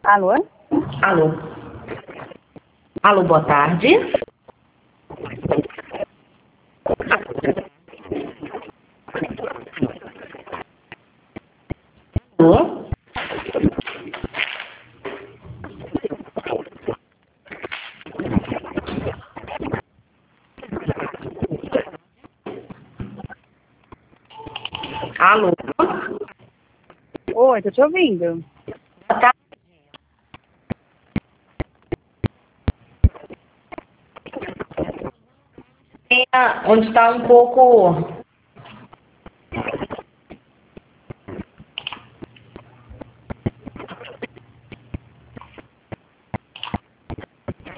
Alô? Alô? Alô, boa tarde. Alô? Alô? Oi, tô te ouvindo. Boa tarde. Onde está um pouco